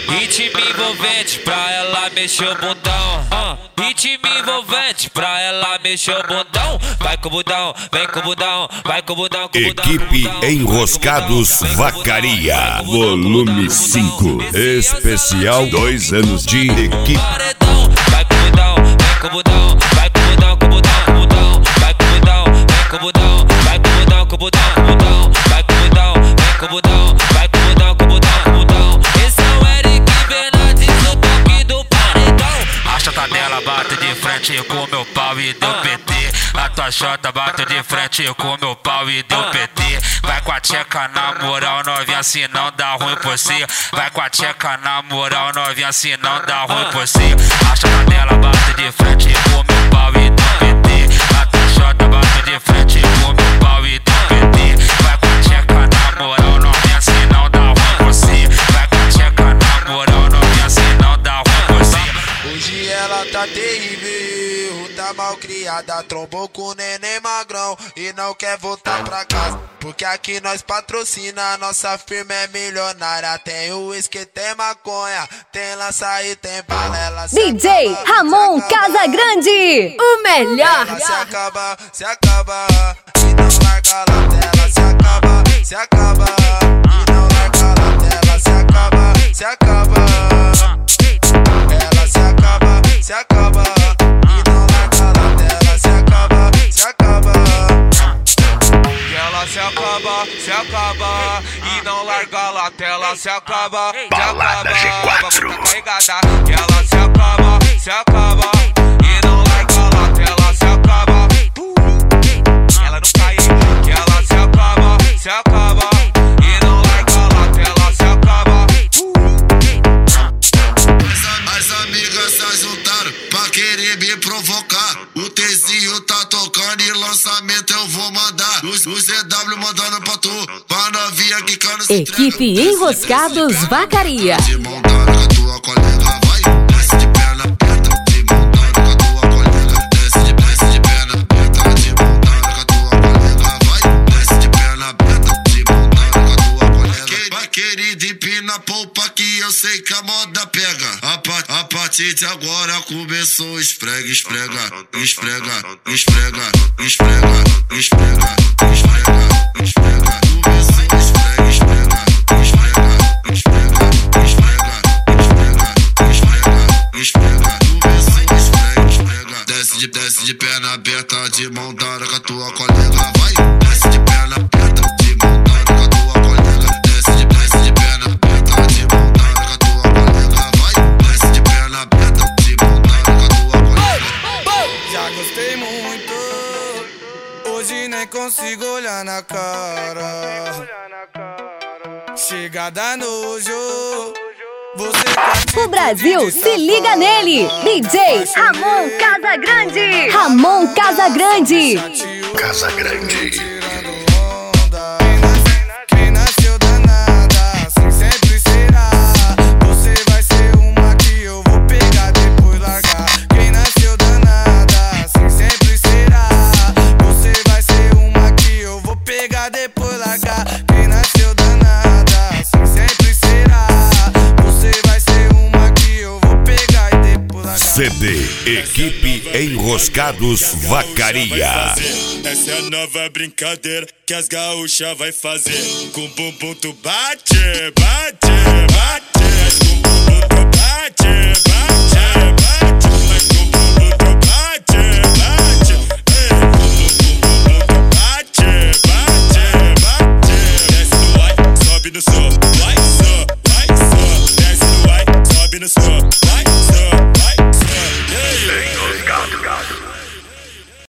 Ritmo envolvente pra ela mexer o bundão. Ritmo envolvente pra ela mexer o bundão. Vai com o bundão, vem com o bundão, vai com o bundão, com o bundão. Equipe Enroscados Vacaria, volume 5. Especial 2 anos de equipe. Vai com o bundão, vem com o bundão, vai com o bundão, com o bundão, com o bundão. Vai com o bundão, vem com o bundão, vai com o bundão, com o bundão, com o bundão. Vai com o bundão, vem com o bundão, vai com o bundão, com o bundão, com o bundão. Esse é o Eric Bernardes, o toque do paredão. A chota dela bate de frente com meu pau e deu PT. A tua chota bate de frente com meu pau e deu PT. Vai com a tcheca na moral, novinha, se não dá ruim por si. Vai com a tcheca na moral, novinha, se não dá ruim por si. A chota dela bate de frente com meu pau e deu PT. A tua chota bate de frente com meu pau e deu PT. Vai com a tcheca na moral, novinha, se não dá ruim por si. Vai com a tcheca na moral, novinha, se não dá ruim por si. Hoje ela tá terrível, tá mal criada, trombou com o neném magrão e não quer voltar pra casa. Porque aqui nós patrocina, nossa firma é milionária. Tem o uísque, tem maconha, tem lança e tem balela. DJ Ramon Casagrande, o melhor. Ela se acaba e não larga lá dela. Se acaba e não larga lá dela. Se acaba ela se acaba e não larga lá dela. Se acaba e ela se acaba e não larga lá tela. Se acaba Balada G4. E ela se acaba e não larga lá tela. Se acaba ela não cai. Que ela se acaba e não larga lá tela. Se acaba. As amigas se juntaram pra querer me provocar. O Tzinho tá tocando e lançamento eu vou mandar. Os EW mandando pra tu, pra novinha que cana se Equipe Enroscados Vacaria. Te montando com a tua colega, vai. Desce de perna aberta, te montando com a tua colega. Desce de perna aberta, te montando com a tua colega, vai. Desce de perna aberta, te montando com a tua colega. Vai querido, empina a polpa que eu sei que a moda pega. A partir de agora começou esfrega, esfrega, esfrega, esfrega, esfrega, esfrega, esfrega, esfrega. Começou esfrega, esfrega, esfrega, esfrega, esfrega, esfrega, esfrega, esfrega. Começou esfrega, esfrega. Desce de perna aberta, de mão dada com a tua colega, vai. Desce de perna aberta, de mão dada com a tua colega. Desce de perna aberta, de mão dada com a tua colega, vai. Desce de perna aberta, de mão dada com a tua colega. Já gostei muito, hoje nem consigo olhar na cara. Chega da nojo, você O Brasil se liga nele. DJ Ramon Casagrande. Ramon Casagrande. Casagrande. Quem nasceu danada, assim sempre será. Você vai ser uma que eu vou pegar, depois largar. Quem nasceu danada, assim sempre será. Você vai ser uma que eu vou pegar, depois largar. Quem nasceu danada, assim sempre será. Você vai ser uma que eu vou pegar e depois largar. CD Equipe Enroscados Vacaria. Essa é a nova brincadeira que as gaúchas vai fazer. Com bumbum tu bate, bate, bate. Com bumbum tu bate, bate, bate. Com bumbum tu bate, bate. Com bumbum tu bate, bate, bate. Desce no ai, sobe no som, vai, só, vai, só. Desce no ai, sobe no som.